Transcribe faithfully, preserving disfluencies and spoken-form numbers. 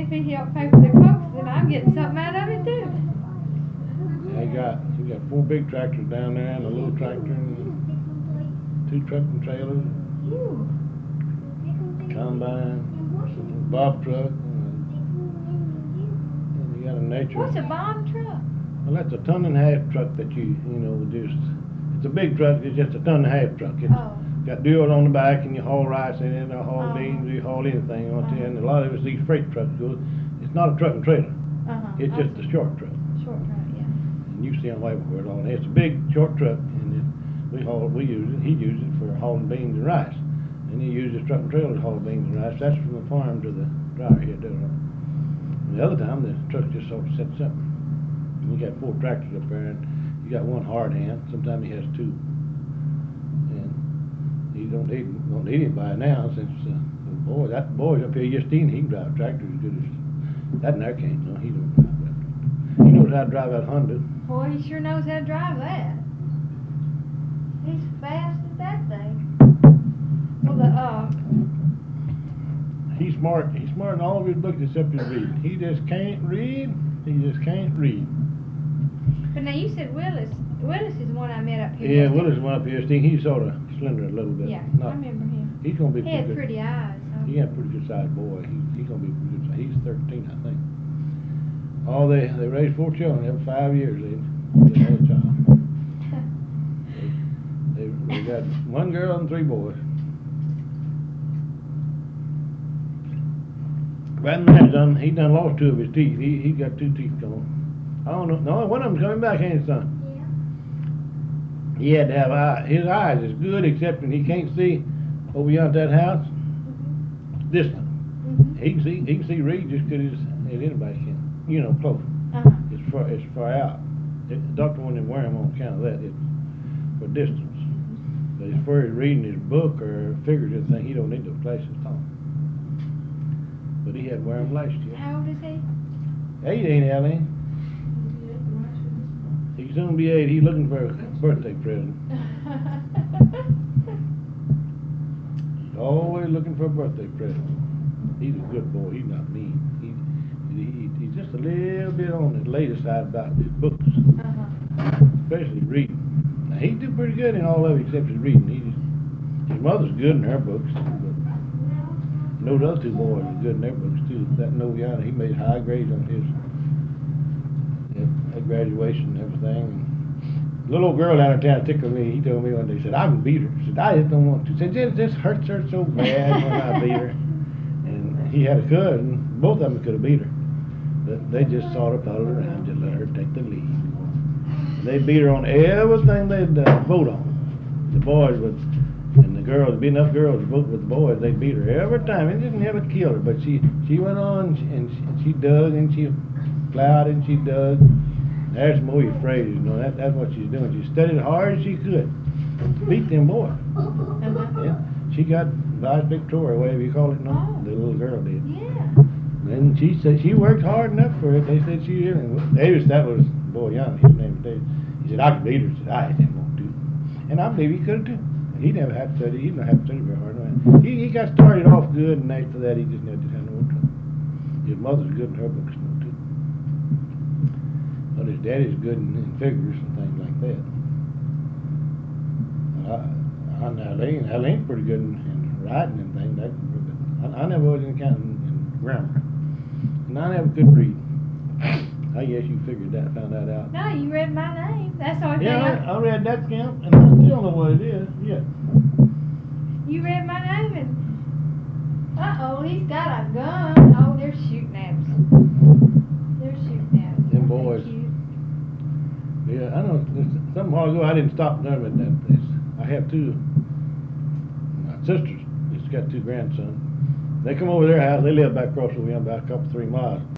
if he helped pay for their folks, then I'm getting something out of it too. They got, we got four big tractors down there and a little tractor and two truck and trailers, Ew. combine, bob truck, and, and you got a nature. What's a bomb truck? Well, that's a ton and a half truck that you, you know, just, it's a big truck, it's just a ton and a half truck. It's Oh. got wheels on the back and you haul rice in it, or haul Uh-huh. beans, or you haul anything on it, Uh-huh. and a lot of it's these freight trucks go, it's not a truck and trailer, Uh-huh. it's just a short truck. Short truck, yeah. And you see on label where it all, it's a big short truck, and it, we haul, we use it, he uses it for hauling beans and rice. And he uses truck and trailer to haul beans and rice, that's from the farm to the dryer here doing it. And the other time, the truck just sort of sits separate. And you got four tractors up there, and you got one hard hand, sometimes he has two. And he don't need, don't need anybody now, since, uh, boy, that boy's up here, Justine, he can drive a tractor as good as, that and I can't, no, he don't drive that. He knows how to drive that Honda. Boy, he sure knows how to drive that. He's fast at that thing. Well, the, uh, He's smart, he's smart in all of his books except his reading. He just can't read, he just can't read. but now you said Willis. Willis is the one I met up here. Yeah, wasn't he? Willis went up here, Steve, he's sort of slender a little bit. Yeah, Not- I remember him. He's gonna be He pretty had good. pretty eyes. Huh? He had a pretty good sized boy, he, he's gonna be pretty good, he's thirteen, I think. Oh, they, they raised four children, every five years they get another child. They, they, they got one girl and three boys. Right now, he done, he done lost two of his teeth, he, he got two teeth gone. I don't know, no, one of them's coming back, ain't it, son? He had to have eye, his eyes is good, except when he can't see over yonder that house, distant. Mm-hmm. He can see, he can see read just good as, as anybody can, you know, close. Uh-huh. It's far, it's far out. The doctor wouldn't wear him on account of that, it's for distance. But as far as reading his book or figures or anything, he don't need those glasses at all. But he had to wear them last year. How old is he? Eight ain't Allie. He's soon be eight, he's looking for a birthday present. He's always looking for a birthday present. He's a good boy, he's not mean. He, he, he's just a little bit on the later side about his books, Uh-huh. especially reading. Now, he do pretty good in all of it except his reading. He just, his mother's good in her books, but those other two boys are good in their books too. That Noviana, he made high grades on his yeah, at graduation and everything. And little old girl down in town tickled me. He told me one day, he said, I can beat her. I said, I just don't want to. He said, this, this hurts her so bad when I beat her. And he had a cousin, both of them could have beat her. But they just sort of followed her around, just let her take the lead. They beat her on everything they'd uh, vote on. The boys would, and the girls, there'd be enough girls to vote with the boys, they'd beat her every time. It didn't ever kill her, but she, she went on and she, and she dug and she plowed and she dug. There's Moya Fraser, you know, that, that's what she's doing. She studied hard as she could. Beat them boys. Uh-huh. Yeah. She got Vice Victoria, whatever you call it, no? Oh. The little girl did. Yeah. And she said she worked hard enough for it. They said she did. And Davis, that was boy young, his name was Davis. He said, I could beat her. He said, I didn't want to. And I believe he could have too. He never had to study. He didn't have to study very hard. He, he got started off good, and after that, he just never did have no more trouble. His mother's good in her books, no, too. But his daddy's good in, in figures and things like that. I, I, Eileen, Eileen's pretty good in, in writing and things. That, I, I never was in accounting and grammar. And I never could read. I guess you figured that, found that out. No, you read my name. That's the only Yeah, thing I, I read that count, and I still know what it is. Yeah. I, you read my name and uh-oh, he's got a gun. Oh, they're shooting at us. They're shooting at us. Them Aren't they boys. cute? Yeah, I know. Some while ago, I didn't stop them at that place. I have two my sisters. She's got two grandsons. They come over their house. They live back across the way, about a couple, three miles.